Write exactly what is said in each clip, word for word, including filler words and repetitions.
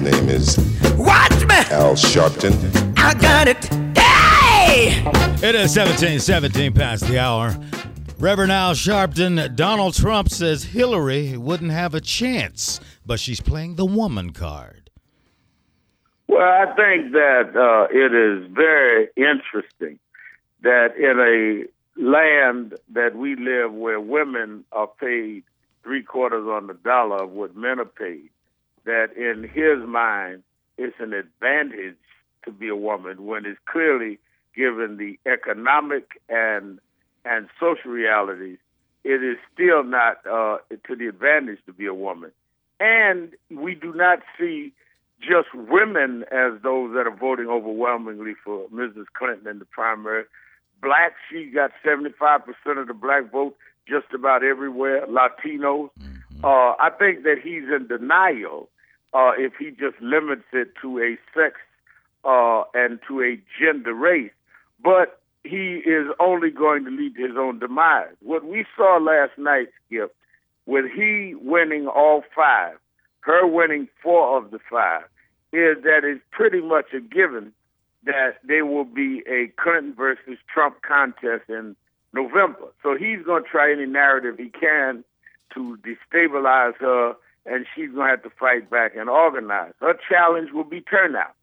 name is Watch me! Al Sharpton. I got it. Hey! It is seventeen seventeen past the hour. Reverend Al Sharpton, Donald Trump says Hillary wouldn't have a chance, but she's playing the woman card. Well, I think that uh, it is very interesting that in a land that we live where women are paid three quarters on the dollar of what men are paid, that in his mind it's an advantage to be a woman when it's clearly given the economic and and social realities, it is still not uh, to the advantage to be a woman. And we do not see just women as those that are voting overwhelmingly for Missus Clinton in the primary. Blacks, she got seventy-five percent of the black vote just about everywhere, Latinos. Mm-hmm. Uh, I think that he's in denial uh, if he just limits it to a sex uh, and to a gender race. But he is only going to lead to his own demise. What we saw last night, Skip, with he winning all five, her winning four of the five, is that it's pretty much a given that there will be a Clinton versus Trump contest in November. So he's going to try any narrative he can to destabilize her, and she's going to have to fight back and organize. Her challenge will be turnout.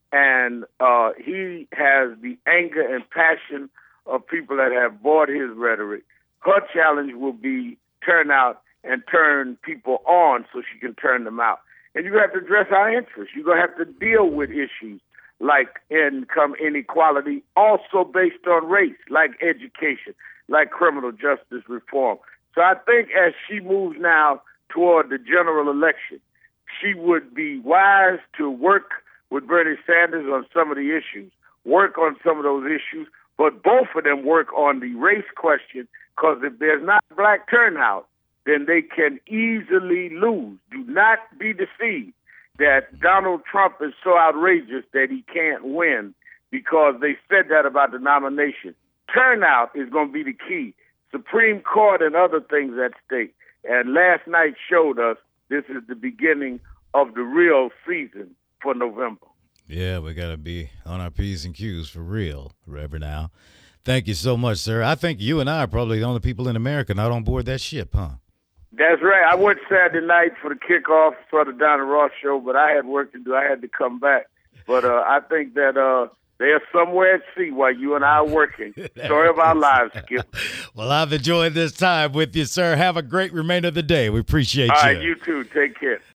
And uh, he has the anger and passion of people that have bought his rhetoric. Her challenge will be turn out and turn people on so she can turn them out. And you're going to have to address our interests. You're going to have to deal with issues like income inequality, also based on race, like education, like criminal justice reform. So I think as she moves now toward the general election, she would be wise to work with Bernie Sanders on some of the issues, work on some of those issues, but both of them work on the race question, because if there's not black turnout, then they can easily lose. Do not be deceived that Donald Trump is so outrageous that he can't win because they said that about the nomination. Turnout is going to be the key. Supreme Court and other things at stake. And last night showed us this is the beginning of the real season for November. Yeah, we got to be on our P's and Q's for real, Reverend Al. Thank you so much, sir. I think you and I are probably the only people in America not on board that ship, huh? That's right. I went Saturday night for the kickoff for the Donna Ross show, but I had work to do. I had to come back. But uh, I think that uh, they're somewhere at sea while you and I are working. Story of our lives, Skip. Well, I've enjoyed this time with you, sir. Have a great remainder of the day. We appreciate All you. All right, you too. Take care.